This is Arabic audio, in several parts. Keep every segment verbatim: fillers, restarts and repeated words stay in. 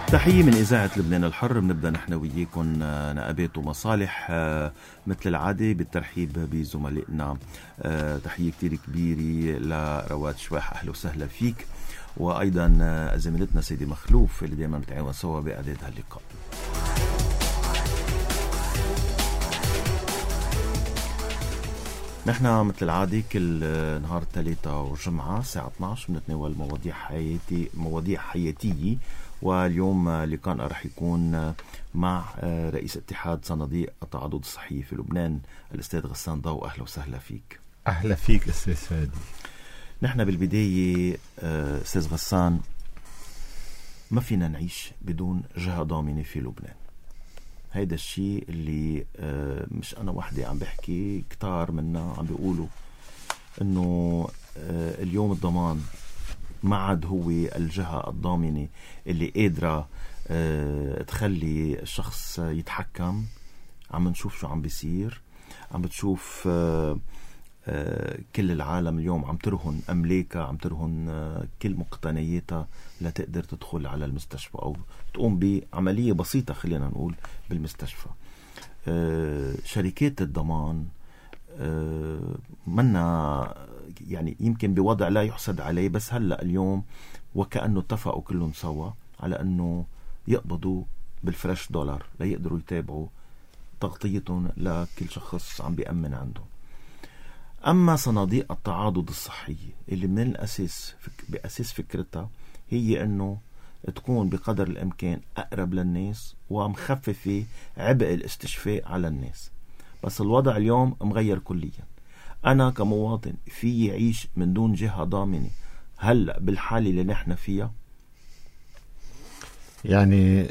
تحية من إذاعة لبنان الحر. بنبدأ نحن وياكم نقابات ومصالح مثل العادة بالترحيب بزملائنا. تحية كتير كبيرة لرواد شواح، أهلا وسهلا فيك، وأيضا زميلتنا سيدي مخلوف اللي دائما بتعاون سوا بإعداد هاللقاء. نحن مثل العادة كل نهار الثلاثاء والجمعة الساعة اثني عشر بنتناول مواضيع حياتي مواضيع حياتية، واليوم لقاءنا رح يكون مع رئيس اتحاد صناديق التعاضد الصحي في لبنان الأستاذ غسان ضو. أهلا وسهلا فيك. أهلا فيك أستاذ فادي. نحن بالبداية أستاذ غسان، ما فينا نعيش بدون جهة ضامنة في لبنان. هيدا الشيء اللي مش أنا وحدي عم بحكي، كتار منا عم بيقولوا إنه اليوم الضمان ما عاد هو الجهة الضامنة اللي قادرة تخلي الشخص يتحكم. عم نشوف شو عم بيصير، عم بتشوف كل العالم اليوم عم ترهن أملاكها، عم ترهن كل مقتنياتها لتقدر تدخل على المستشفى أو تقوم بعملية بسيطة خلينا نقول بالمستشفى. شركات الضمان منا يعني يمكن بوضع لا يحسد عليه، بس هلأ اليوم وكأنه اتفقوا كلهم سوا على أنه يقبضوا بالفرش دولار ليقدروا يتابعوا تغطيتهم لكل شخص عم بيأمن عندهم. أما صناديق التعاضد الصحية اللي من الأساس بأساس فكرتها هي أنه تكون بقدر الإمكان أقرب للناس ومخففة عبء الاستشفاء على الناس، بس الوضع اليوم مغير كليا. أنا كمواطن في يعيش من دون جهة ضامنة هلأ بالحالة اللي نحن فيها؟ يعني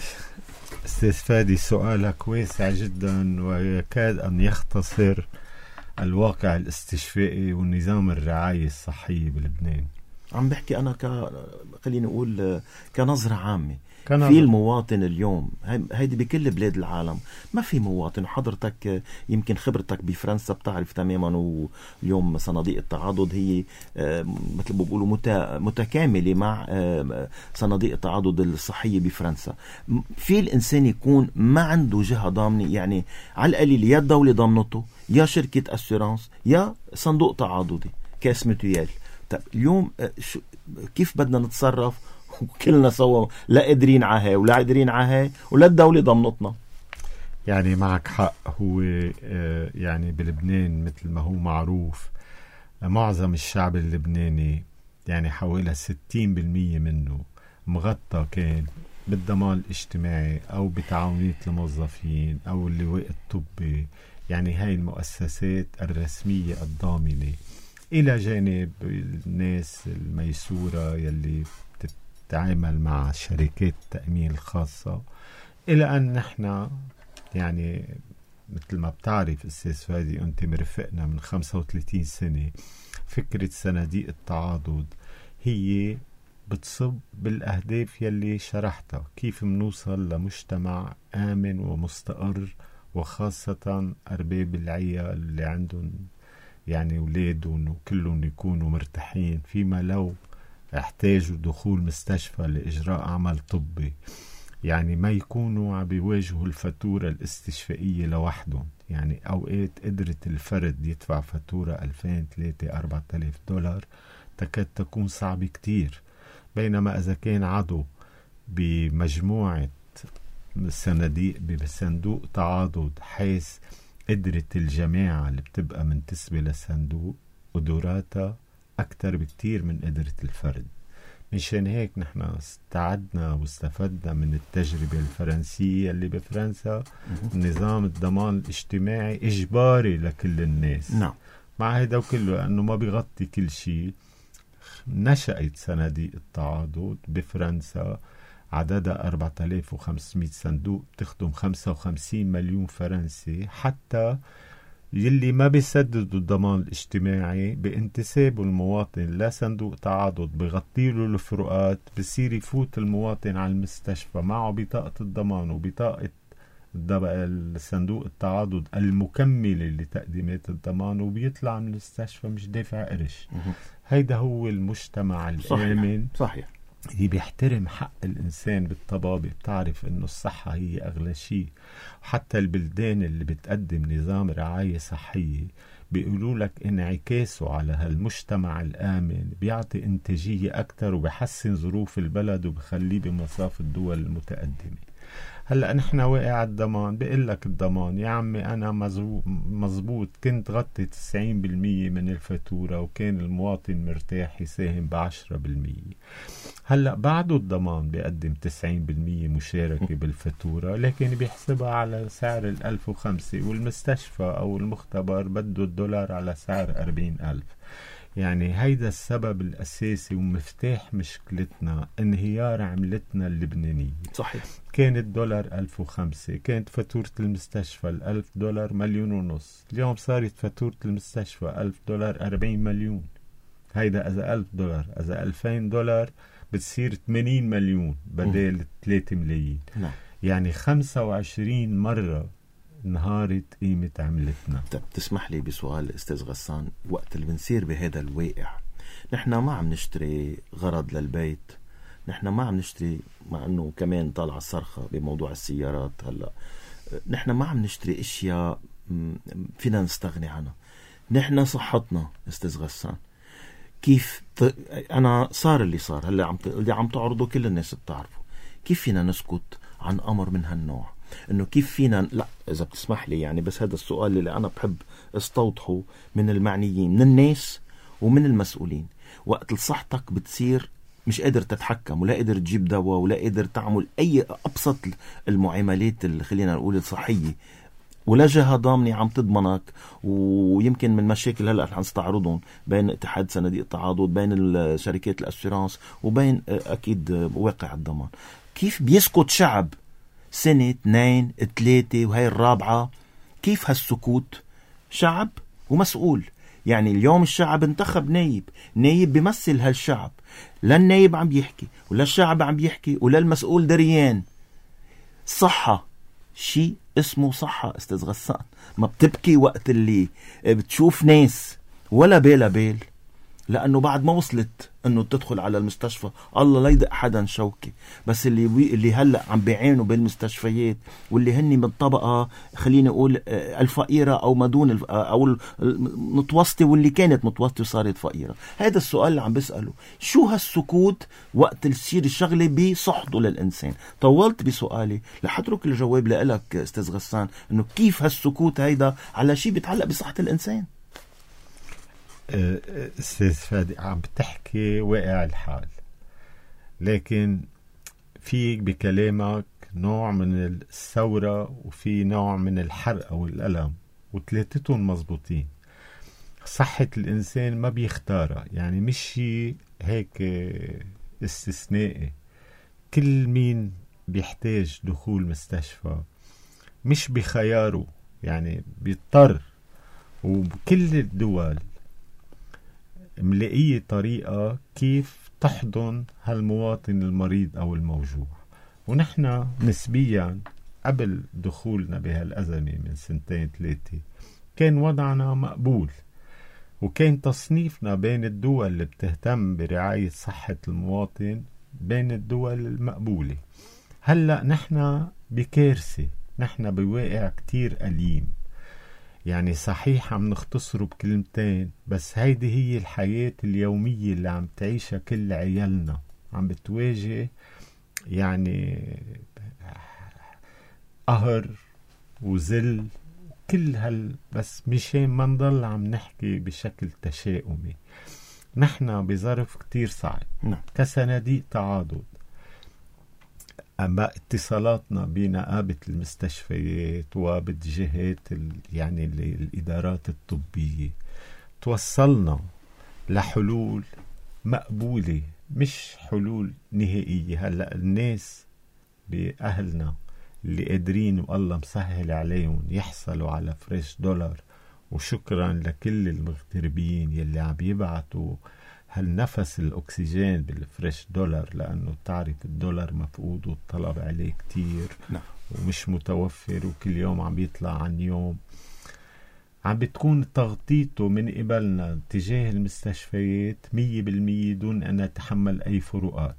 أستاذ فادي سؤالك واسع جدا ويكاد أن يختصر الواقع الاستشفائي والنظام الرعاية الصحية بلبنان. عم بحكي أنا ك خليني أقول كنظرة عامة كنظر. في المواطن اليوم، هيدي بكل بلاد العالم ما في مواطن، وحضرتك يمكن خبرتك بفرنسا بتعرف تماما، واليوم صناديق التعاضد هي مثل ما بيقولوا متكاملة مع صناديق التعاضد الصحية بفرنسا. في الإنسان يكون ما عنده جهة ضامنة، يعني على القليل يا الدولة ضامنته يا شركة أسيرانس يا صندوق تعاضدي كاس متويال. طب اليوم كيف بدنا نتصرف وكلنا سوا لا قادرين عاهي ولا قادرين عاهي ولا الدولة ضمنتنا؟ يعني معك حق. هو يعني بلبنان مثل ما هو معروف معظم الشعب اللبناني يعني حوالي ستين بالمية منه مغطى كان بالضمان الاجتماعي أو بتعاونية الموظفين أو اللواء الطبي، يعني هاي المؤسسات الرسمية الضامنة، إلى جانب الناس الميسورة يلي بتتعامل مع شركات التأمين الخاصة. إلى أن نحن يعني مثل ما بتعرف أستاذ فادي أنت مرفقنا من خمسة وثلاثين سنة، فكرة صناديق التعاضد هي بتصب بالأهداف يلي شرحتها، كيف منوصل لمجتمع آمن ومستقر، وخاصة أرباب العيال اللي عندهم يعني أولادهم وكلهم يكونوا مرتاحين، فيما لو احتاجوا دخول مستشفى لإجراء عمل طبي يعني ما يكونوا عم بيواجهوا الفاتورة الاستشفائية لوحدهم. يعني أوقات قدرت الفرد يدفع فاتورة ألفين ثلاثة أربعة آلاف دولار تكاد تكون صعبة كتير، بينما إذا كان عضو بمجموعة صناديق بصندوق تعاضد حيث قدرت الجماعة اللي بتبقى منتسبة للصندوق قدراتها أكتر بكتير من قدرة الفرد. مشان هيك نحن استعدنا واستفدنا من التجربة الفرنسية اللي بفرنسا نظام الضمان الاجتماعي إجباري لكل الناس. نعم. مع هيدا وكله لأنه ما بيغطي كل شيء، نشأت صناديق التعاضد بفرنسا عددها أربعة آلاف وخمسمائة صندوق بتخدم خمسة وخمسين مليون فرنسي، حتى يلي ما بيسددوا الضمان الاجتماعي بانتساب المواطن لصندوق تعاضد بغطيله الفروقات، بصير يفوت المواطن على المستشفى معه بطاقة الضمان وبطاقة الصندوق التعاضد المكملة لتقديمات الضمان، وبيطلع من المستشفى مش دافع قرش. هيدا هو المجتمع الآمن. صحيح. اللي بيحترم حق الإنسان بالطبابة بتعرف إنه الصحة هي أغلى شيء. وحتى البلدان اللي بتقدم نظام رعاية صحية بيقولوا لك انعكاسه على هالمجتمع الآمن بيعطي إنتاجية أكتر وبيحسن ظروف البلد وبخليه بمصاف الدول المتقدمة. هلأ نحن واقع الضمان، بيقول لك الضمان يا عمي أنا مزبوط كنت غطي تسعين بالمية من الفاتورة وكان المواطن مرتاح يساهم بعشرة بالمية. هلأ بعده الضمان بيقدم تسعين بالمية مشاركة بالفاتورة، لكن بيحسبها على سعر الألف وخمسة، والمستشفى أو المختبر بده الدولار على سعر أربعين ألف. يعني هيدا السبب الأساسي ومفتاح مشكلتنا، انهيار عملتنا اللبنانية. صحيح. كان الدولار ألف وخمسة، كانت فاتورة المستشفى الألف دولار مليون ونص، اليوم صارت فاتورة المستشفى ألف دولار أربعين مليون. هيدا إذا ألف دولار، إذا ألفين دولار بتصير ثمانين مليون بدل ثلاثة ملايين. نعم. يعني خمسة وعشرين مرة انهارت قيمة عملتنا. طب تسمح لي بسؤال أستاذ غسان، وقت اللي بنصير بهذا الواقع نحن ما عم نشتري غرض للبيت، نحن ما عم نشتري، مع أنه كمان طالع الصرخة بموضوع السيارات هلأ، نحن ما عم نشتري أشياء فينا نستغني عنها. نحن صحتنا أستاذ غسان كيف ت... أنا صار اللي صار هلأ عم ت... اللي عم تعرضه كل الناس بتعرفه، كيف فينا نسكت عن أمر من هالنوع؟ انه كيف فينا، لا اذا بتسمح لي يعني، بس هذا السؤال اللي انا بحب استوضحه من المعنيين، من الناس ومن المسؤولين. وقت صحتك بتصير مش قادر تتحكم، ولا قادر تجيب دواء، ولا قادر تعمل اي ابسط المعاملات اللي خلينا نقول الصحية، ولا جهة ضامنة عم تضمنك. ويمكن من مشاكل هلأ رح نستعرضهم بين اتحاد صناديق التعاضد، بين شركات الاسيرانس، وبين اكيد واقع الضمان. كيف بيسكت شعب سنة اثنين ثلاثة وهي الرابعة؟ كيف هالسكوت؟ شعب ومسؤول. يعني اليوم الشعب انتخب نايب، نايب بيمثل هالشعب، لا النايب عم بيحكي ولا الشعب عم بيحكي ولا المسؤول دريان. صحة، شيء اسمه صحة أستاذ غسان، ما بتبكي وقت اللي بتشوف ناس ولا بيلا بيل، لأنه بعد ما وصلت أنه تدخل على المستشفى الله لا يدق حدا شوكي. بس اللي بي اللي هلأ عم بيعانوا بالمستشفيات واللي هني من طبقة خلينا نقول الفقيرة أو ما دون أو المتوسطة، واللي كانت متوسطة وصارت فقيرة. هذا السؤال اللي عم بسأله، شو هالسكوت وقت السير الشغلة بصحته للإنسان؟ طولت بسؤالي لحترك الجواب لك أستاذ غسان، أنه كيف هالسكوت هيدا على شيء بيتعلق بصحة الإنسان. أستاذ فادي عم بتحكي واقع الحال، لكن فيك بكلامك نوع من الثورة وفي نوع من الحرقة والألم، وثلاثتهم مزبوطين. صحة الإنسان ما بيختارها، يعني مش شيء هيك استثنائي. كل مين بيحتاج دخول مستشفى مش بخياره، يعني بيضطر. وكل الدول ملاقية طريقة كيف تحضن هالمواطن المريض أو الموجوع. ونحن نسبيا قبل دخولنا بهالأزمة من سنتين ثلاثة كان وضعنا مقبول، وكان تصنيفنا بين الدول اللي بتهتم برعاية صحة المواطن بين الدول المقبولة. هلأ نحن بكارثة، نحن بواقع كتير أليم. يعني صحيح عم نختصره بكلمتين، بس هيدي هي الحياة اليومية اللي عم تعيشها كل عيالنا، عم بتواجه يعني قهر وذل كل هال. بس مشان ما نضل عم نحكي بشكل تشاؤمي، نحن بظرف كتير صعب كصناديق تعاضد. أما اتصالاتنا بنقابة المستشفيات وبالجهات يعني الإدارات الطبية توصلنا لحلول مقبولة، مش حلول نهائية. هلأ الناس بأهلنا اللي قادرين والله مسهل عليهم يحصلوا على فريش دولار، وشكرا لكل المغتربين يلي عم يبعتوا هالنفس الأكسجين بالفريش دولار، لأنه تعرف الدولار مفقود والطلب عليه كتير نعم. ومش متوفر، وكل يوم عم بيطلع عن يوم. عم بتكون تغطيته من قبلنا تجاه المستشفيات مية بالمية دون أن نتحمل أي فروقات.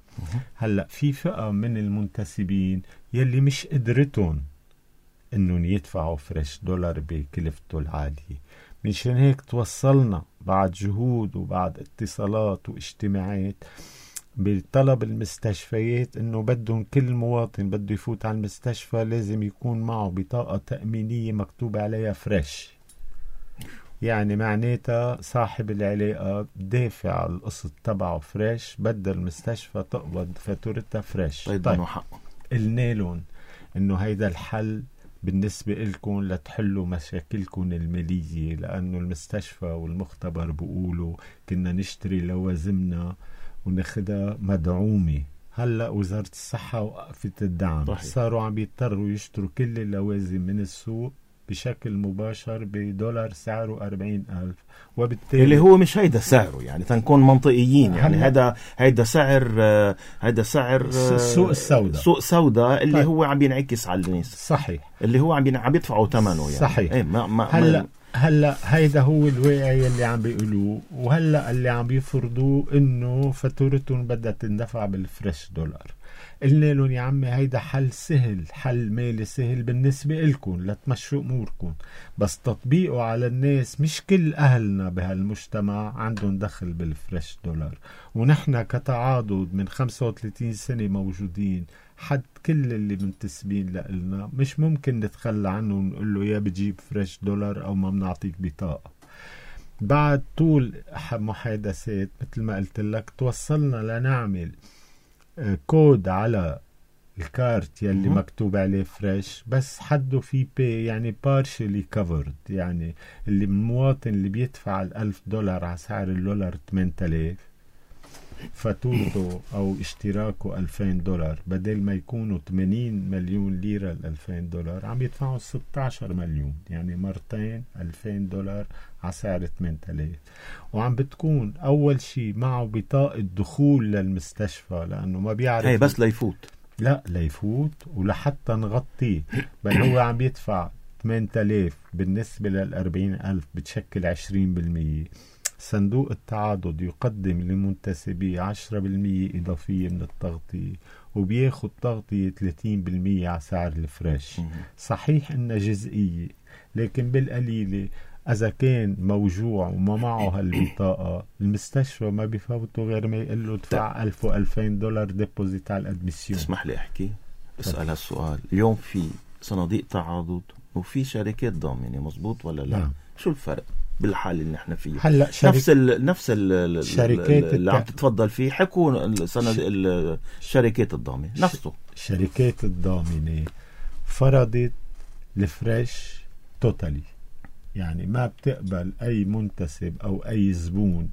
هلأ في فئة من المنتسبين يلي مش قدرتهم انهم يدفعوا فريش دولار بكلفته العالية، مشان هيك توصلنا بعد جهود وبعد اتصالات واجتماعات بطلب المستشفيات انه بدهم كل مواطن بده يفوت على المستشفى لازم يكون معه بطاقة تأمينية مكتوب عليها فريش. يعني معناتها صاحب العلاقة دافع القسط تبعه فريش، بدل المستشفى تقبض فاتورتها فريش. طيب, طيب. حقه قلنا لهم انه هيدا الحل بالنسبة لكم لتحلوا مشاكلكم المالية، لأنه المستشفى والمختبر بيقولوا كنا نشتري لوازمنا وناخدها مدعومة. هلأ وزارة الصحة وقفت الدعم، صحيح. صاروا عم يضطروا يشتروا كل اللوازم من السوق بشكل مباشر بدولار سعره أربعين ألف، وبالتالي اللي هو مش هيدا سعره، يعني تنكون منطقيين، يعني هذا هيدا سعر هيدا سعر السوق السوداء، سوق سوداء اللي طيب. هو عم ينعكس على الناس، صحيح، اللي هو عم عم يدفعوا ثمنه يعني. صحيح. ايه ما ما هلا هلا هيدا هو الواقع اللي عم بيقولوه، وهلا اللي عم بيفرضوه انه فاتورتهم بدها تندفع بالفريش دولار. قلنا لهم يا عمي هيدا حل سهل، حل مالي سهل بالنسبة لكم لتمشوا أموركم، بس تطبيقه على الناس مش كل أهلنا بهالمجتمع عندهم دخل بالفريش دولار. ونحن كتعاضد من خمسة وثلاثين سنة موجودين، حد كل اللي منتسبين لنا مش ممكن نتخلى عنه ونقول له يا بجيب فريش دولار أو ما بنعطيك بطاقة. بعد طول محادثات مثل ما قلت لك توصلنا لنعمل كود على الكارت يلي م- مكتوب عليه فريش، بس حده في بي يعني partially covered، يعني اللي المواطن اللي بيدفع الألف دولار على سعر الدولار ثمانية آلاف، فاتورته أو اشتراكه ألفين دولار، بدل ما يكونوا ثمانين مليون ليرة الألفين دولار عم يدفعوا ستة عشر مليون، يعني مرتين ألفين دولار على سعر ثمانية آلاف. وعم بتكون أول شيء معه بطاقة دخول للمستشفى، لأنه ما بيعرف هي بس ليفوت، لا ليفوت ولحتى نغطيه، بل هو عم يدفع ثمانية آلاف بالنسبة للأربعين ألف بتشكل عشرين بالمية. صندوق التعاضد يقدم لمنتسبيه عشرة بالمية إضافية من التغطية، وبياخد تغطية ثلاثين بالمية على سعر الفريش. صحيح إنها جزئية، لكن بالقليلة إذا كان موجوع وما معه هالبطاقة المستشفى ما بيفوتوا غير ما يقول له دفع ألف وألفين دولار ديبوزيت على الأدميسيون. تسمح لي أحكي اسأل هالسؤال. اليوم في صناديق تعاضد وفي شركات ضامنة، مزبوط ولا لا؟ نعم. شو الفرق بالحال اللي نحن فيه؟ هلا شرك... نفس ال نفس ال الشركات اللي عم تتفضل فيه، حكوا الصناديق الشركات الضامنة نفسه. الشركات الضامنة فرضت الفريش توتالي، يعني ما بتقبل أي منتسب أو أي زبون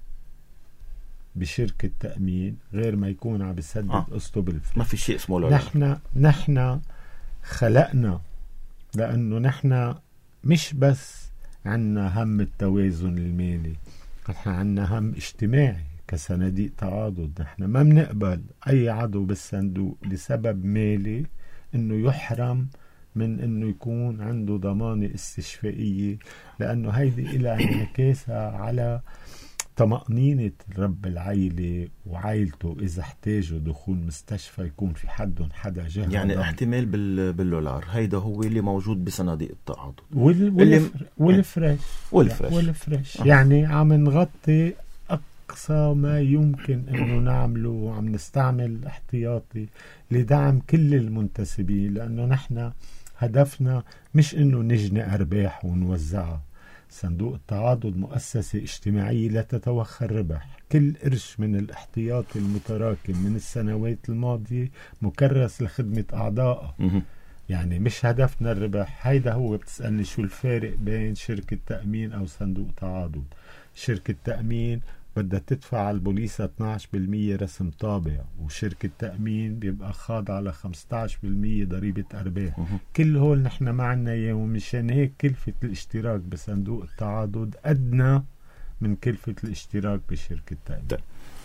بشركة تأمين غير ما يكون عم بيسدد آه. قسطه بالفريش. ما في شيء اسمه لا. نحن نحن خلقنا لأنه نحن مش بس عنا هم التوازن المالي، نحن عنا هم اجتماعي كصناديق تعاضد. نحن ما بنقبل أي عضو بالصندوق لسبب مالي إنه يحرم من إنه يكون عنده ضمانة استشفائية، لأنه هيدي إلها انعكاسها على طمأنينة رب العيلة وعائلته إذا احتاجوا دخول مستشفى يكون في حدهم حدا جهة. يعني ضم. احتمال بال بالدولار هيدا هو اللي موجود بصناديق التعاضد وال والف... والفريش والفريش والفريش. يعني عم نغطي أقصى ما يمكن إنه نعمله، وعم نستعمل احتياطي لدعم كل المنتسبين، لأنه نحن هدفنا مش إنه نجني أرباح ونوزعها. صندوق التعاضد مؤسسة اجتماعية لا تتوخى الربح، كل قرش من الاحتياط المتراكم من السنوات الماضية مكرس لخدمة أعضائها. يعني مش هدفنا الربح. هيدا هو بتسألني شو الفارق بين شركة تأمين أو صندوق تعاضد. شركة تأمين بدها تدفع على البوليسة اثني عشر بالمية رسم طابع، وشركة تأمين بيبقى خاضع على خمسة عشر بالمية ضريبة أرباح. كل هول نحن ما عنا إياه، ومشان هيك كلفة الاشتراك بصندوق التعاضد أدنى من كلفة الاشتراك بشركة تأمين.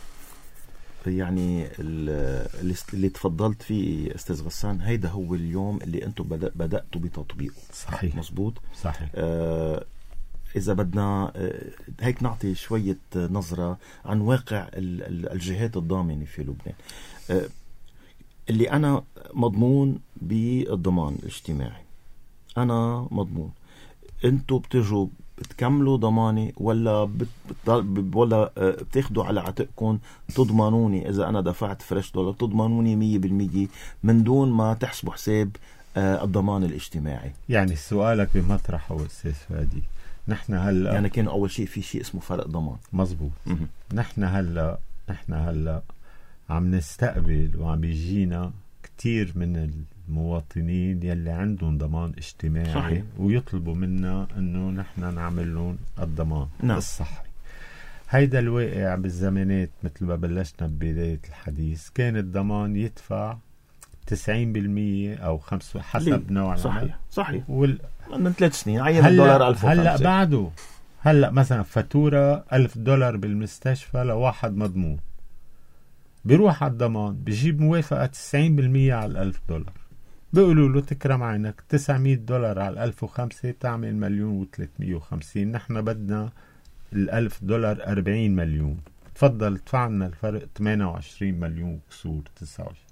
يعني اللي, اللي تفضلت فيه أستاذ غسان، هيدا هو اليوم اللي أنتم بدأ بدأتوا بتطبيقه. صحيح. مزبوط. صحيح. آه إذا بدنا هيك نعطي شوية نظرة عن واقع الجهات الضامنة في لبنان. اللي أنا مضمون بالضمان الاجتماعي، أنا مضمون. أنتوا بتجوا بتكملوا ضماني ولا بت... ولا بتاخدوا على عاتقكم تضمنوني إذا أنا دفعت فريش دولار تضمنوني مية بالمية من دون ما تحسبوا حساب الضمان الاجتماعي؟ يعني سؤالك بمطرحه أستاذ فادي. نحن هلا يعني كان أول شيء في شيء اسمه فرق ضمان. مزبوط. نحن هلا نحن هلا عم نستقبل وعم بيجينا كتير من المواطنين يلي عندهم ضمان اجتماعي. صحيح. ويطلبوا منا انه نحن نعمل لهم الضمان. نعم. الصحي. هيدا الواقع بالزمانات مثل ما بلشنا ببداية الحديث، كان الضمان يدفع تسعين بالمية او خمسة حسب نوع العمل. صحيح صحيح. وال... من ثلاث سنين عين الدولار ألف وخمسة. هلا بعده هلا مثلا فاتورة ألف دولار بالمستشفى لواحد مضمون، بيروح على الضمان بيجيب موافقة تسعين بالمية على الألف دولار، بيقولوا له تكرم عينك تسعمية دولار على الألف وخمسة تعمل مليون وثلاثمية وخمسين، نحن بدنا الألف دولار أربعين مليون، تفضل دفعنا الفرق ثمانية وعشرين مليون كسور تسعة وعشرين.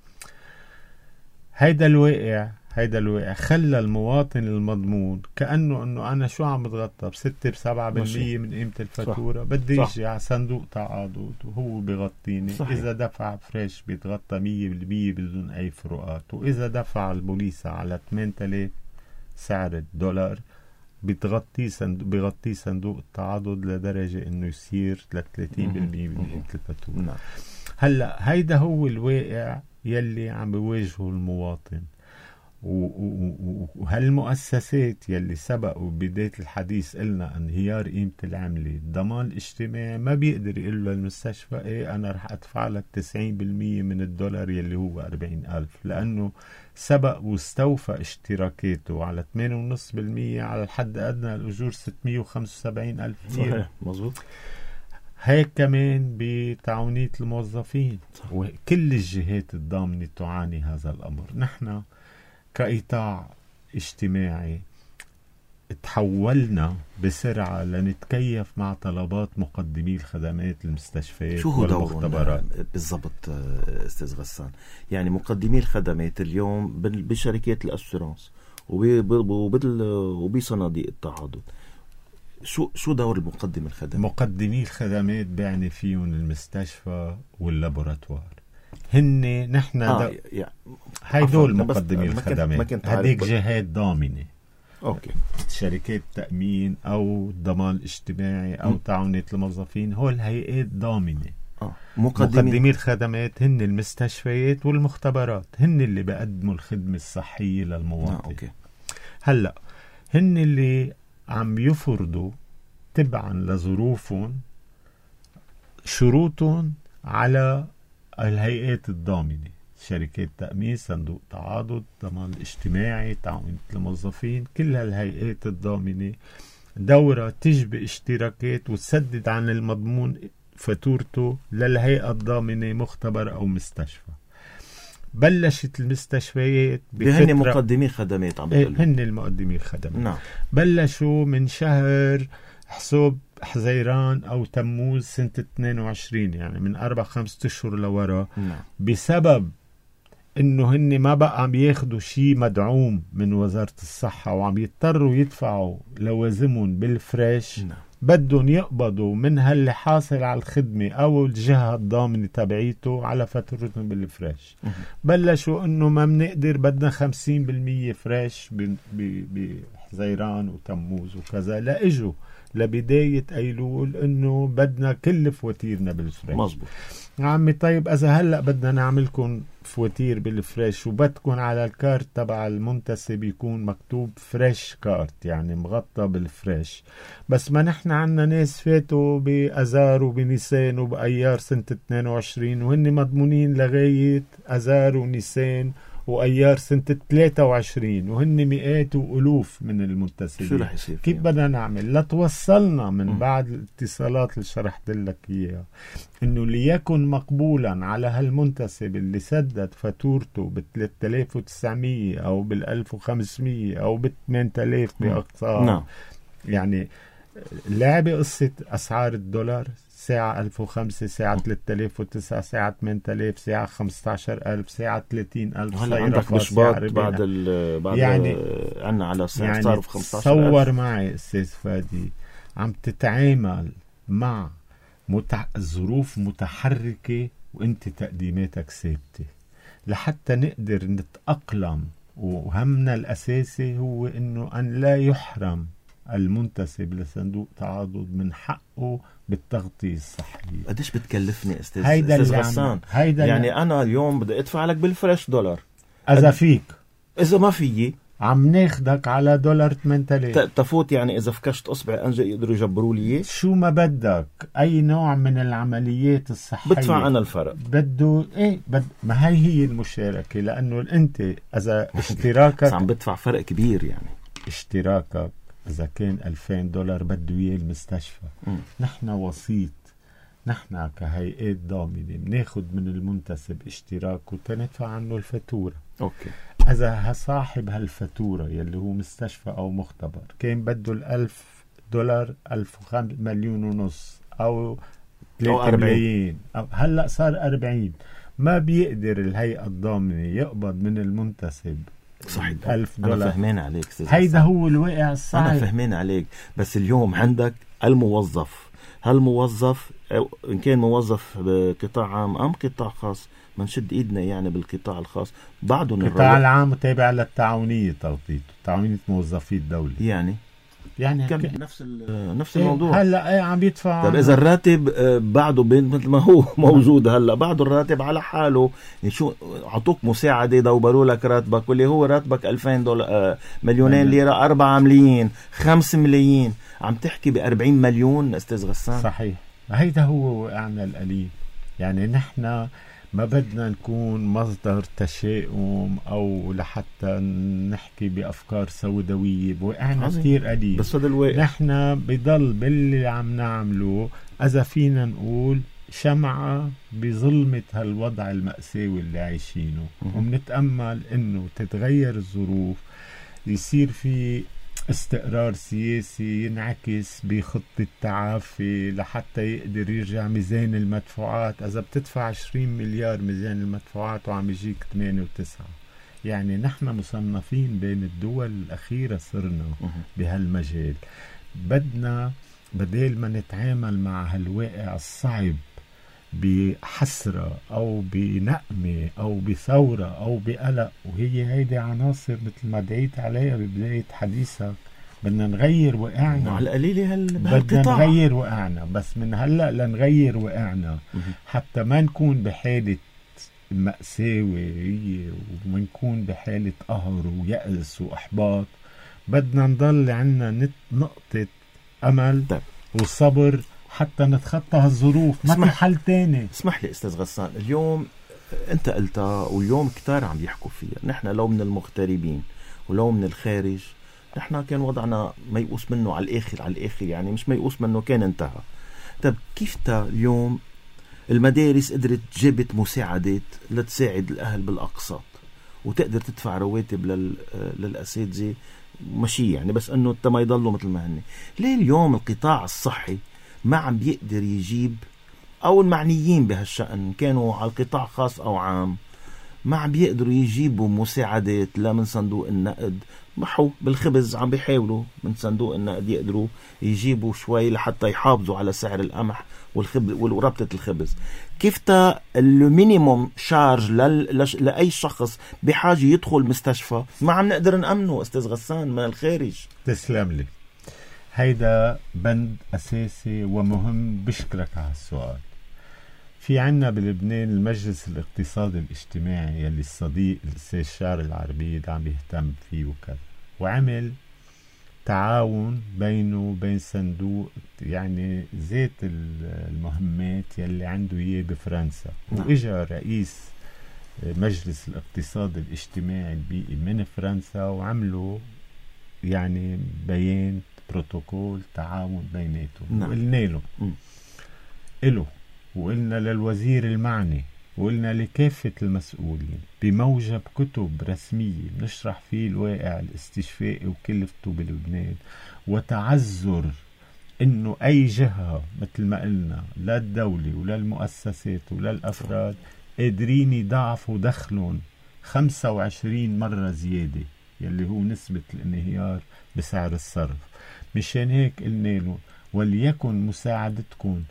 هيدا الواقع هيدا الواقع خلى المواطن المضمون كأنه انه انا شو عم بتغطى بستة بسبعة بالمية من قيمة الفاتورة، بدي يجي على صندوق تعاضد وهو بيغطيني. صحيح. اذا دفع فريش بيتغطى مية بالمية بدون اي فروقات، واذا دفع البوليسة على ثمانية آلاف سعر الدولار بتغطي صندوق بيغطي صندوق التعاضد لدرجة انه يصير ثلاثين بالمية من قيمة الفاتورة. نعم. هلا هيدا هو الواقع يلي عم بيواجهه المواطن، وهالمؤسسات يلي سبقوا بداية الحديث قلنا انهيار قيمة العملة، الضمان الاجتماعي ما بيقدر يقول له المستشفى ايه انا رح ادفع لك تسعين بالمية من الدولار يلي هو أربعين ألف، لانه سبق واستوفى اشتراكاته على ثمانية فاصلة خمسة بالمية على الحد ادنى الاجور ستمية وخمسة وسبعين ألف ليرة. صحيح مظبوط. هيك كمان بتعاونية الموظفين. صح. وكل الجهات الضامنة تعاني هذا الامر. نحن كقطاع اجتماعي تحولنا بسرعة لنتكيف مع طلبات مقدمي الخدمات المستشفيات والمختبرات. بالضبط استاذ غسان، يعني مقدمي الخدمات اليوم بشركات الاسورانس وبصناديق التعاضد، شو شو دور المقدم الخدمات؟ مقدمي الخدمات بيعني فيهم المستشفى واللابوراتوار، هن نحن آه يعني هيدول مقدمي الخدمات، هديك جهات ضامنة. اوكي. شركات تأمين او الضمان الاجتماعي او تعاونية الموظفين، هول هيئات ضامنة. آه. مقدمي, مقدمي الخدمات هن المستشفيات والمختبرات، هن اللي بقدموا الخدمة الصحية للمواطن. آه. أوكي. هلأ هن اللي عم يفرضوا تبعا لظروفهم شروطهم على الهيئات الضامنة، شركات تأمين، صندوق تعاضد، ضمان الاجتماعي، تعاونية الموظفين، كل هالهيئات الضامنة دورة تجبي اشتراكات وتسدد عن المضمون فاتورته للهيئة الضامنة مختبر أو مستشفى. بلشت المستشفيات بهن مقدمي خدمات عم بتقول هن المقدمي الخدمات. نعم. بلشوا من شهر حسب حزيران أو تموز سنة اثنين وعشرين، يعني من أربع خمسة أشهر لورا. نعم. بسبب إنه هن ما بقى عم ياخدوا شيء مدعوم من وزارة الصحة وعم يضطروا يدفعوا لوازمهم بالفريش. نعم. بدهم يقبضوا من هاللي حاصل على الخدمة أو الجهة الضامنة تبعيته على فاتورتهم بالفريش. بلشوا إنه ما بنقدر، بدنا خمسين بالمية فريش بحزيران وتموز وكذا، لا إجوا لبداية أيلول إنه بدنا كل فواتيرنا بالفريش. مظبوط. عمي طيب إذا هلأ بدنا نعملكم فواتير بالفريش وبدكم على الكارت تبع المنتسب يكون مكتوب فريش كارت، يعني مغطى بالفريش، بس ما نحن عنا ناس فاتوا بأزار وبنيسان وبأيار سنة اثنين وعشرين وهن مضمونين لغاية أزار ونيسان وأيار سنة ثلاثة وعشرين وهن مئات وألوف من المنتسبين. شو رح يصير؟ كيف بدنا نعمل؟ لا توصلنا من م. بعد الاتصالات اللي شرحت لك إياها إنه ليكن مقبولا على هالمنتسب اللي سدد فاتورته ب ثلاثة آلاف وتسعمية أو بال ألف وخمسمية أو ب ثمانية آلاف بأقصى. نعم. يعني لعبة قصة أسعار الدولار، ساعة ألف وخمسة، ساعة ثلاثة آلاف وتسعة، ساعة ثمانية آلاف، ساعة خمسة عشر ألف، ساعة ثلاثين ألف. هلا عندك مشباط بعد ال بعد يعني عنا على سعر يعني صار ب خمسة عشر ألف. تصور معي أستاذ فادي عم تتعامل مع متع... ظروف متحركة وانت تقديماتك ثابتة لحتى نقدر نتأقلم. وهمنا الأساسي هو إنه أن لا يحرم المنتسب لصندوق تعاضد من حقه بالتغطية الصحية. قديش بتكلفني أستاذ هيدا أستاذ غسان؟ يعني أنا اليوم بدي أدفع لك بالفريش دولار إذا فيك، إذا ما فيي عم ناخدك على دولار ثمانية آلاف تفوت. يعني إذا فكشت أصبعي أنجا يقدروا يجبروا لي شو ما بدك، أي نوع من العمليات الصحية بدفع أنا الفرق. بده إيه بد... ما هي هي المشاركة، لأنه أنت إذا اشتراكك عم بدفع فرق كبير. يعني اشتراكك إذا كان ألفين دولار بده إياه المستشفى، م. نحن وسيط، نحن كهيئات ضامنة بناخد من المنتسب اشتراك وتندفع عنه الفاتورة. أوكي. إذا صاحب هالفاتورة يلي هو مستشفى أو مختبر كان بده الألف دولار ألف وخمس مليون ونص أو ثلاثة ملايين، أو هلأ صار أربعين، ما بيقدر الهيئة الضامنة يقبض من المنتسب صحيح ألف دولار. أنا فهمين عليك. هيدا هو الواقع الصعب. أنا فهمين عليك. بس اليوم عندك الموظف، هالموظف إن كان موظف بقطاع عام أم قطاع خاص، ما نشد إيدنا يعني بالقطاع الخاص بعدهم. القطاع العام تابع للتعاونية توقيته، تعاونية موظفي الدولة. يعني يعني كم ك... نفس نفس الموضوع. هلا ايه عم يدفع. طيب اذا الراتب بعده مثل ما هو موجود هلا، بعده الراتب على حاله. يعني شو عطوك مساعده دوبروا لك راتبك، واللي هو راتبك ألفين دولار مليونين ليره، أربعة ملايين، خمسة ملايين، عم تحكي بأربعين مليون أستاذ غسان. صحيح. هيدا هو وقعنا القليل. يعني نحن ما بدنا نكون مصدر تشاؤم أو لحتى نحكي بأفكار سوداوية، بوقعنا كتير قليل. بس هذا الواقع. نحن بضل باللي عم نعمله إذا فينا نقول شمعة بظلمة هالوضع المأساوي اللي عايشينه، ومنتأمل إنه تتغير الظروف، يصير في استقرار سياسي ينعكس بخطة تعافي لحتى يقدر يرجع ميزان المدفوعات. إذا بتدفع عشرين مليار ميزان المدفوعات وعم يجيك ثمانية وتسعة، يعني نحن مصنفين بين الدول الأخيرة صرنا بهالمجال. بدنا بدل ما نتعامل مع هالواقع الصعب بحسرة أو بنقمة أو بثورة أو بقلق، وهي هيدي عناصر مثل ما دعيت عليها ببداية حديثك، بدنا نغير وقعنا على القليلة هال... بدنا نغير وقعنا. بس من هلأ لنغير وقعنا حتى ما نكون بحالة مأساوية ومنكون بحالة قهر ويأس وإحباط. بدنا نضل عنا نقطة أمل طيب. وصبر حتى نتخطى هالظروف. ما في حل تاني. اسمح لي أستاذ غسان، اليوم أنت قلتها واليوم كتار عم يحكوا فيها، نحن لو من المغتربين ولو من الخارج نحن كان وضعنا ميؤوس منه على الآخر على الآخر، يعني مش ميؤوس منه، كان انتهى. طب كيف تا اليوم المدارس قدرت جابت مساعدات لتساعد الأهل بالأقساط وتقدر تدفع رواتب لل... للأساتذة ماشي، يعني بس أنه انت ما يضلوا مثل ما هن. ليه اليوم القطاع الصحي ما عم بيقدر يجيب، أو المعنيين بهالشأن كانوا على القطاع خاص أو عام، ما عم بيقدروا يجيبوا مساعدات لا من صندوق النقد؟ محو بالخبز عم بيحاولوا من صندوق النقد يقدروا يجيبوا شوي لحتى يحافظوا على سعر القمح والخبز وربطة الخبز. كيف تا المينيموم شارج لل... لأي شخص بحاجة يدخل مستشفى ما عم نقدر نأمنه أستاذ غسان من الخارج؟ تسلم لي. هيدا بند أساسي ومهم. بشكرك على السؤال. في عنا بلبنان المجلس الاقتصادي الاجتماعي يلي الصديق السيد شار العربيد عم يهتم فيه وكذا، وعمل تعاون بينه وبين صندوق يعني ذات المهمات يلي عنده اياه بفرنسا. واجا رئيس مجلس الاقتصاد الاجتماعي البيئي من فرنسا وعملوا يعني بيان بروتوكول تعاون بيناتهم. وقلنا له إله وقلنا للوزير المعني وقلنا لكافة المسؤولين بموجب كتب رسمية نشرح فيه الواقع الاستشفائي وكلفته بلبنان وتعذر إنه أي جهة مثل ما قلنا لا الدولة ولا المؤسسات ولا الأفراد قادرين يضاعفوا دخلهم خمسة وعشرين مرة زيادة يلي هو نسبة الانهيار بسعر الصرف. مشان هيك قلنا لهم وليكن مساعدتكم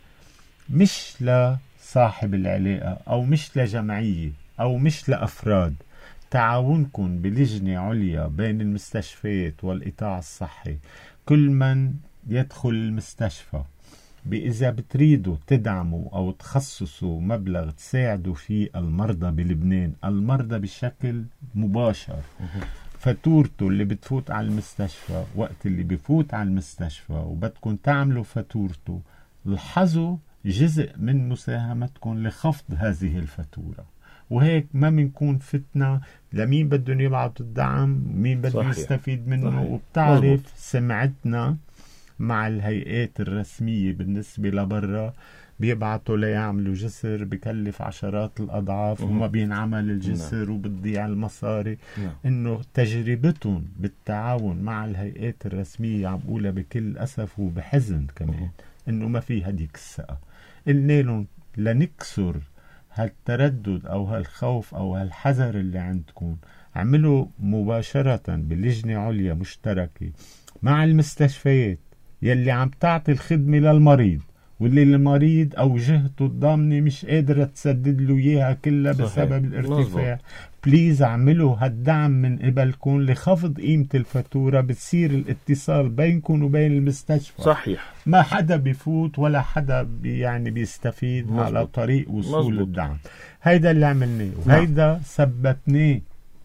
مش لصاحب العلاقة أو مش لجمعية أو مش لأفراد، تعاونكم بلجنة عليا بين المستشفيات والقطاع الصحي. كل من يدخل المستشفى بإذا بتريدوا تدعموا أو تخصصوا مبلغ تساعدوا فيه المرضى بلبنان، المرضى بشكل مباشر، فاتورته اللي بتفوت على المستشفى وقت اللي بفوت على المستشفى وبدكم تعملوا فاتورته، لاحظوا جزء من مساهمتكم لخفض هذه الفاتورة. وهيك ما منكون فتنة لمين بدهم يبعثوا الدعم ومين بده يستفيد منه. صحيح. وبتعرف مزبوط. سمعتنا مع الهيئات الرسمية بالنسبة لبرا بيبعتوا ليعملوا جسر بكلف عشرات الأضعاف مم. وما بينعمل الجسر. نعم. وبتضيع المصاري. نعم. إنه تجربتهم بالتعاون مع الهيئات الرسمية عم بقولها بكل أسف وبحزن كمان مم. إنه ما في هديك الثقة. قلنا لهم لنكسر هالتردد أو هالخوف أو هالحذر اللي عندكم، عملوا مباشرة بلجنة عليا مشتركة مع المستشفيات يلي عم تعطي الخدمة للمريض واللي المريض أو جهته الضامنة مش قادرة تسدد له إياها كلها بسبب الارتفاع. بليز اعملوا هالدعم من قبلكم لخفض قيمة الفاتورة، بتصير الاتصال بينكم وبين المستشفى. صحيح. ما حدا بيفوت ولا حدا بي يعني بيستفيد. مزبوط. على طريق وصول مزبوط. الدعم. هيدا اللي عملناه وهيدا ثبتناه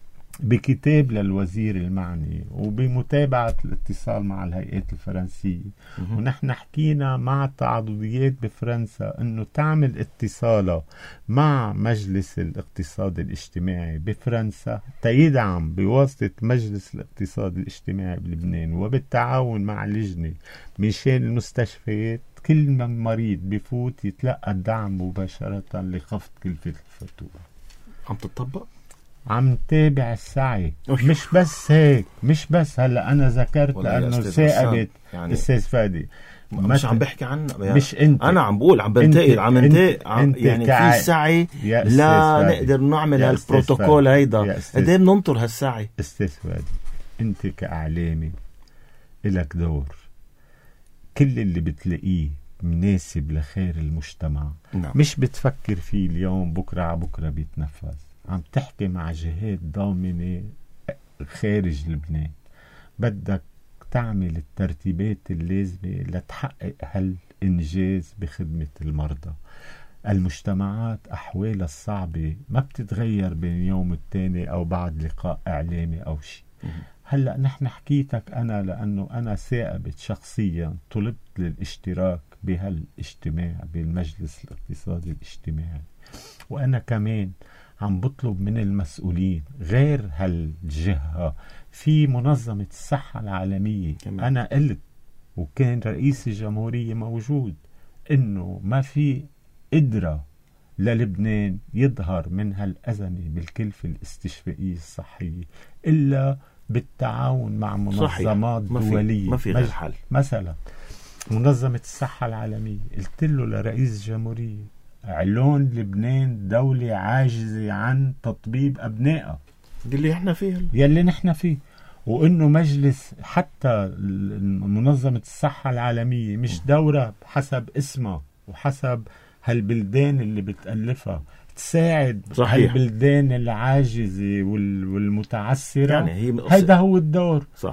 بكتاب للوزير المعني وبمتابعة الاتصال مع الهيئات الفرنسية. مه. ونحن حكينا مع التعاضديات بفرنسا انه تعمل اتصالة مع مجلس الاقتصاد الاجتماعي بفرنسا تيدعم بواسطة مجلس الاقتصاد الاجتماعي بلبنان وبالتعاون مع لجنة مشان المستشفيات كل من مريض بفوت يتلقى الدعم مباشرة لخفض كلفة الفاتورة. عم تطبق؟ عم تابع السعي. مش بس هيك، مش بس هلا انا ذكرت لانه ثاقبت يعني استاذ فادي مش عم بحكي عنه يعني مش انت، انا عم بقول عم بنتقل عم انتقل يعني كع... في سعي لا نقدر نعمل هالبروتوكول هيدا. قد ايه بننطر هالسعي استاذ فادي؟ انت كاعلامي إلك دور، كل اللي بتلاقيه مناسب لخير المجتمع. نعم. مش بتفكر فيه اليوم بكره على بكره بيتنفذ، عم تحكي مع جهات ضامنة خارج لبنان، بدك تعمل الترتيبات اللازمة لتحقق هالإنجاز بخدمة المرضى. المجتمعات أحوالها الصعبة ما بتتغير بين يوم التاني أو بعد لقاء إعلامي أو شيء. هلأ نحن حكيتك أنا لأنه أنا ثاقبت شخصيا طلبت للاشتراك بهالاجتماع بالمجلس الاقتصادي الاجتماعي، وأنا كمان عم بطلب من المسؤولين غير هالجهة في منظمة الصحة العالمية. كمان. أنا قلت وكان رئيس الجمهورية موجود إنه ما في قدرة للبنان يظهر من هالأزمة بالكلفة الاستشفائية الصحية إلا بالتعاون مع منظمات دولية. ما في غير حل. مثلا منظمة الصحة العالمية، قلت له لرئيس الجمهورية علون لبنان دولة عاجزة عن تطبيب أبنائها اللي احنا فيه يلي نحن فيه، وإنه مجلس حتى منظمة الصحة العالمية مش دورة حسب اسمها وحسب هالبلدان اللي بتألفها تساعد. صحيح. هالبلدان العاجزة والمتعسرة يعني هي هيدا هو الدور. صح.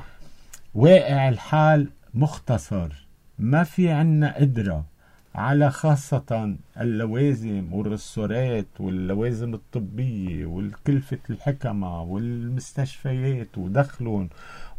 واقع الحال مختصر، ما في عنا قدرة على خاصة اللوازم والرسورات واللوازم الطبية والكلفة الحكمة والمستشفيات ودخلهم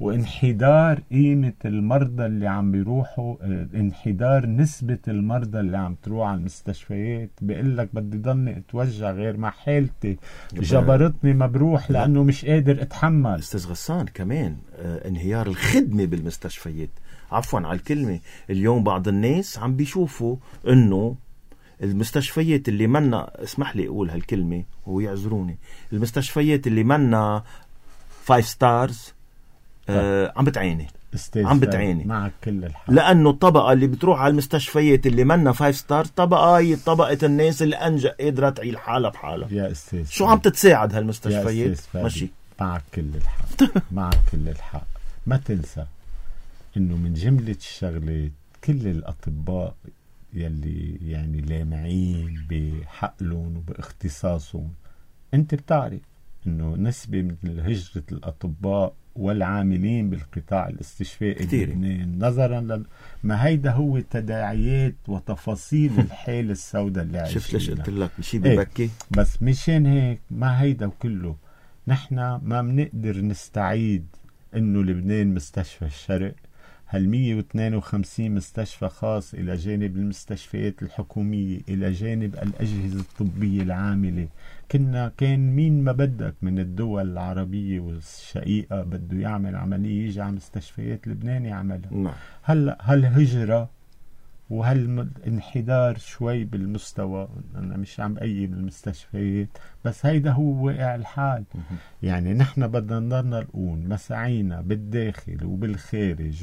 وانحدار قيمة المرضى اللي عم بيروحوا، انحدار نسبة المرضى اللي عم تروح على المستشفيات. بيقول لك بدي ضلني اتوجع غير ما حالتي جبرتني ما بروح لأنه مش قادر اتحمل. استاذ غسان كمان اه انهيار الخدمة بالمستشفيات، عفوا على الكلمة. اليوم بعض الناس عم بيشوفوا انه المستشفيات اللي منا، اسمح لي اقول هالكلمة ويعذروني، المستشفيات اللي منا فايف ستارز آه عم بتعيني عم بتعيني معك كل الحق. لأنه الطبقة اللي بتروح على المستشفيات اللي منا فايف ستار طبقة هي طبقة الناس اللي أنجا قادرة تعيل حالها بحالها. يا أستاذ شو عم تتساعد هالمستشفيات؟ ماشي معك كل الحق معك كل الحق. ما تنسى إنه من جملة الشغلات كل الأطباء يلي يعني لامعين بحقلهم وباختصاصهم، أنت بتعرف إنه نسبة من هجرة الأطباء والعاملين بالقطاع الاستشفائي بلبنان نظرا ل... ما هيدا هو تداعيات وتفاصيل الحالة السوداء اللي عايشين. شفت ليش قلت لك شيء ببكي؟ ايه بس مشان هيك ما هيدا كله نحن ما بنقدر نستعيد انه لبنان مستشفى الشرق هال مية واثنين وخمسين مستشفى خاص إلى جانب المستشفيات الحكومية إلى جانب الأجهزة الطبية العاملة. كنا كان مين ما بدك من الدول العربية والشقيقة بده يعمل عملية يجي على مستشفيات لبنان يعملها. هلأ هالهجرة وهالانحدار شوي بالمستوى، أنا مش عم أي بالمستشفيات بس هيدا هو واقع الحال. يعني نحن بدنا نضلنا نقول مساعينا بالداخل وبالخارج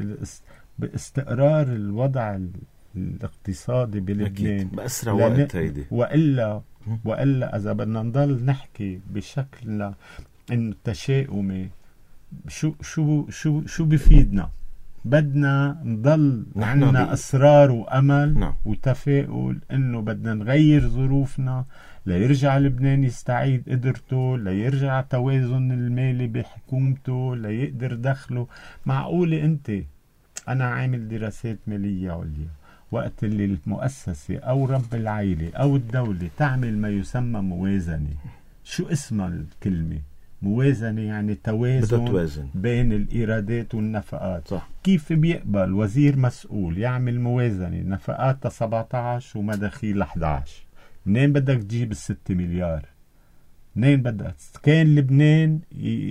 وباستقرار الوضع الاقتصادي بلبنان بأسرع وقت هيدي، وإلا وإلا إذا بدنا نضل نحكي بشكلنا إنه تشاؤمي شو شو شو شو بفيدنا؟ بدنا نضل عندنا إصرار وأمل نعم. وتفاؤل إنه بدنا نغير ظروفنا ليرجع لبنان يستعيد قدرته، ليرجع توازن المالي بحكومته، ليقدر دخله. معقولة أنت أنا عامل دراسات مالية عليا وقت اللي المؤسسة أو رب العائلة أو الدولة تعمل ما يسمى موازنة. شو اسمها الكلمة؟ موازنة يعني توازن, توازن بين الإيرادات والنفقات. صح. كيف بيقبل وزير مسؤول يعمل موازنة نفقات سبعة عشر ومداخيل أحد عشر؟ منين بدك تجيب الستة مليار؟ منين بدك؟ كان لبنان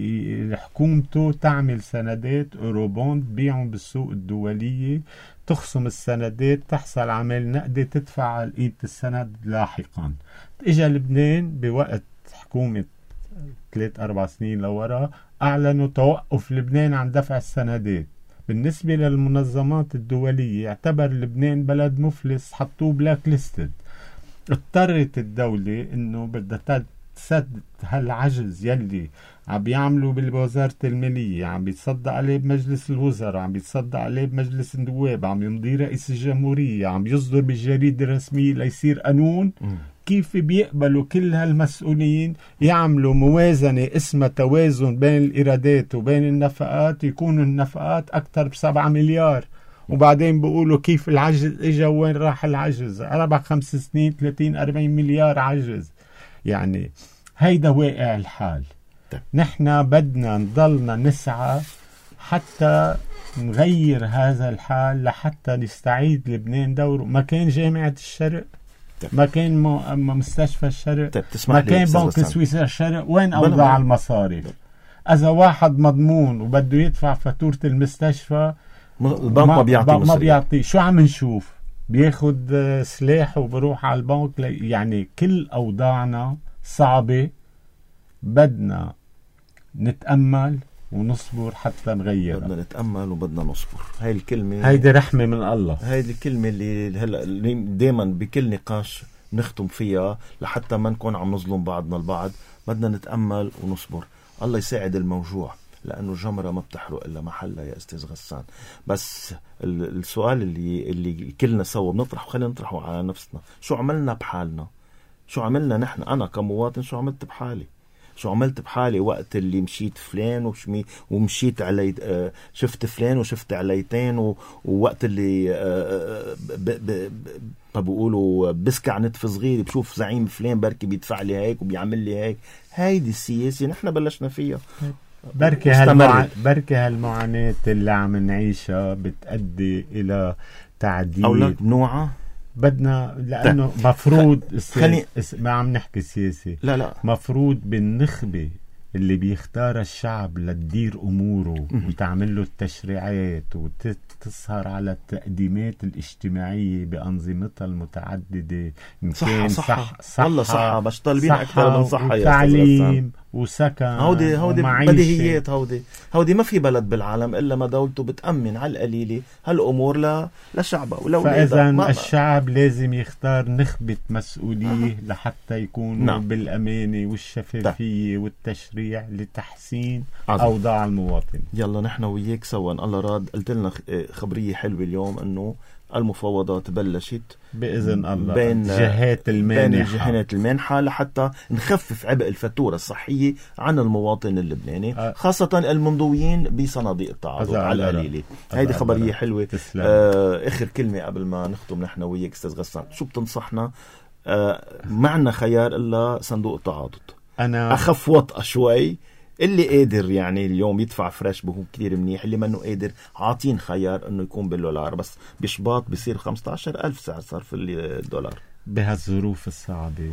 حكومته تعمل سندات أوروبوند بيعهم بالسوق الدولية، تخصم السندات تحصل عمل نقدي تدفع على قيمة السند لاحقا. اجا لبنان بوقت حكومة ثلاث أربع سنين لورا أعلنوا توقف لبنان عن دفع السندات. بالنسبة للمنظمات الدولية اعتبر لبنان بلد مفلس، حطوه بلاك ليستد. اضطرت الدولة إنه بدها تسد هالعجز يلي عم بيعملوا بالوزارة المالية، عم بيتصدق عليه بمجلس الوزراء، عم بيتصدق عليه بمجلس النواب، عم يمضي رئيس الجمهورية، عم يصدر بالجريدة الرسمية ليصير قانون. م. كيف بيقبلوا كل هالمسؤولين يعملوا موازنة اسمها توازن بين الإيرادات وبين النفقات، يكونوا النفقات أكثر بسبعة مليار، وبعدين بيقولوا كيف العجز إجا وين راح العجز؟ أربع خمس سنين ثلاثين أربعين مليار عجز. يعني هيدا واقع الحال. نحن بدنا نضلنا نسعى حتى نغير هذا الحال لحتى نستعيد لبنان دوره. ما كان جامعة الشرق، ما كان مستشفى الشرق، ما كان بنك سويسرا الشرق، وين أوضاع المصارف؟ إذا واحد مضمون وبده يدفع فاتورة المستشفى البنك ما بيعطي ما بيعطي. شو عم نشوف؟ بياخد سلاح وبروح على البنك. يعني كل أوضاعنا صعبة، بدنا نتأمل ونصبر حتى نغير. بدنا نتأمل وبدنا نصبر. هاي الكلمة هيدي رحمة من الله. هاي الكلمة اللي هلا دايما بكل نقاش نختم فيها لحتى ما نكون عم نظلم بعضنا البعض. بدنا نتأمل ونصبر. الله يساعد الموجوع، لأنه الجمرة ما بتحرق إلا محلها يا أستاذ غسان. بس السؤال اللي اللي كلنا سوا بنطرحه، خلينا نطرحه على نفسنا. شو عملنا بحالنا؟ شو عملنا نحن؟ أنا كمواطن شو عملت بحالي؟ شو عملت بحالي وقت اللي مشيت فلان وشمي ومشيت علي آه شفت فلان وشفت عليتين، ووقت اللي آه ب ب ب بقولوا بسكع نتف صغير بشوف زعيم فلان بركي بيدفع لي هيك وبيعمل لي هيك. هيدي السياسة نحن بلشنا فيها. بركي هالمع... بركي هالمعاناة اللي عم نعيشها بتأدي إلى تعديل أولاد نوعها. بدنا لأنه طيب. مفروض خلي... ما عم نحكي سياسي، لا لا مفروض بالنخبة اللي بيختار الشعب لتدير أموره وتعمل له التشريعات وتسهر على التقديمات الاجتماعية بأنظمتها المتعددة. صحة صحة, صح صح والله صحة، مش طالبين أكثر من صحة وتعليم وسكن هودي هودي ومعيشة. بديهيات. هودي هودي ما في بلد بالعالم إلا ما دولته بتأمن على القليلة هالأمور ل... لشعبها ولولادها. فإذا ما... الشعب لازم يختار نخبة مسؤولية آه. لحتى يكونوا نعم. بالأمانة والشفافية والتشريع لتحسين عظيم. أوضاع المواطن. يلا نحن وياك سوا الله راد. قلت لنا خبرية حلوة اليوم أنه المفاوضات بلشت بإذن الله بين جهات المانحة بين الجهات المانحة لحتى نخفف عبء الفاتورة الصحية عن المواطن اللبناني أه خاصة المنضويين بصناديق التعاضد على القليلة. هيدي خبرية حلوة. آه آخر كلمة قبل ما نختم نحن وياك أستاذ غسان، شو بتنصحنا؟ آه معنا خيار إلا صندوق التعاضد. أنا أخف وطأة شوي، اللي قادر يعني اليوم يدفع فريش بهو كتير منيح، اللي منه قادر عاطين خيار انه يكون بالدولار، بس بشباط بيصير خمسة عشر ألف سعر صرف الدولار. بهالظروف الصعبة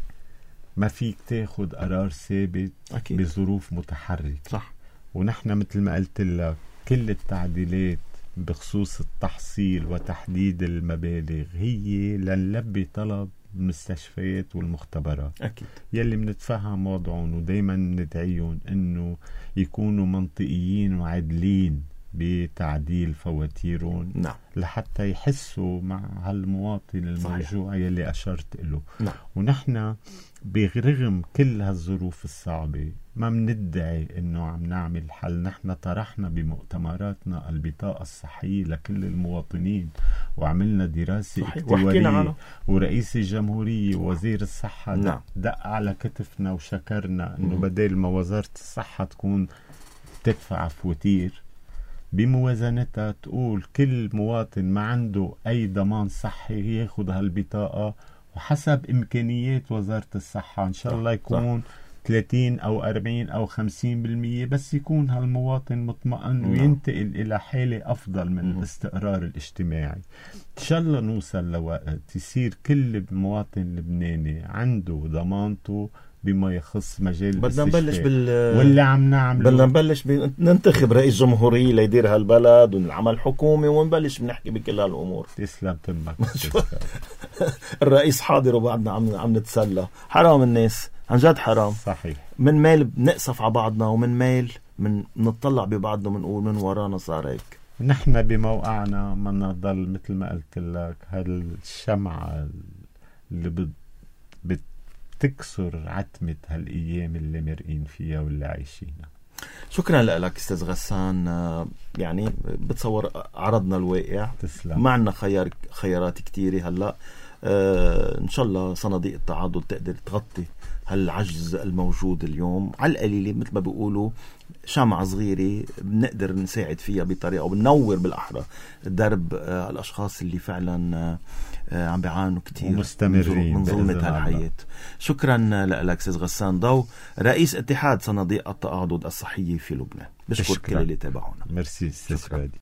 ما فيك تاخد قرار ثابت أكيد. بظروف متحركة صح. ونحن مثل ما قلت لك كل التعديلات بخصوص التحصيل وتحديد المبالغ هي لنلبي طلب المستشفيات والمختبرات أكيد. يلي منتفهم وضعهم ودايما ندعيهم انه يكونوا منطقيين وعادلين بتعديل فواتيرهم نعم. لحتى يحسوا مع هالمواطن الموجوع يلي أشرت له. نعم. ونحن برغم كل هالظروف الصعبة ما مندعي انه عم نعمل حل. نحن طرحنا بمؤتمراتنا البطاقة الصحية لكل المواطنين وعملنا دراسة اكتوارية ورئيس الجمهورية ووزير الصحة نعم. دق على كتفنا وشكرنا انه بدل ما وزارة الصحة تكون تدفع فواتير بموازنتها تقول كل مواطن ما عنده أي ضمان صحي ياخد هالبطاقة وحسب إمكانيات وزارة الصحة إن شاء الله يكون ثلاثين أو أربعين أو خمسين بالمية، بس يكون هالمواطن مطمئن وينتقل إلى حالة أفضل من الاستقرار الاجتماعي. إن شاء الله نوصل لوقت يصير كل مواطن لبناني عنده ضمانته بما يخص مجال بدنا نبلش بال واللي عم نعمله بدنا نبلش ب... ننتخب رئيس جمهورية ليدير هالبلد ونعمل حكومة ونبلش بنحكي بكل هالأمور. تسلم تمك. الرئيس حاضر وبعدنا عم عم نتسلى. حرام الناس عن جد حرام. صحيح. من ميل بنقصف على بعضنا ومن ميل من نطلع ببعضنا بنقول من ورانا صار هيك. نحن بموقعنا ما نضل مثل ما قلت لك هالشمعة اللي بت... بت... تكسر عتمة هالأيام اللي مرقين فيها واللي عايشينها. شكرا لك أستاذ غسان. يعني بتصور عرضنا الواقع. تسلم. معنا خيار خيارات كتيرة هلأ. آه إن شاء الله صناديق التعاضد تقدر تغطي هالعجز الموجود اليوم على القليلة. مثل ما بيقولوا شمعة صغيرة بنقدر نساعد فيها بطريقة وبننور بالأحرى درب آه الأشخاص اللي فعلا آه عم بيعانوا كتير ومستمرين من ظلمة هالحياة. شكرا لك أستاذ غسان ضو رئيس اتحاد صناديق التعاضد الصحية في لبنان. بشكر كل اللي تابعونا. ميرسي أستاذ فادي.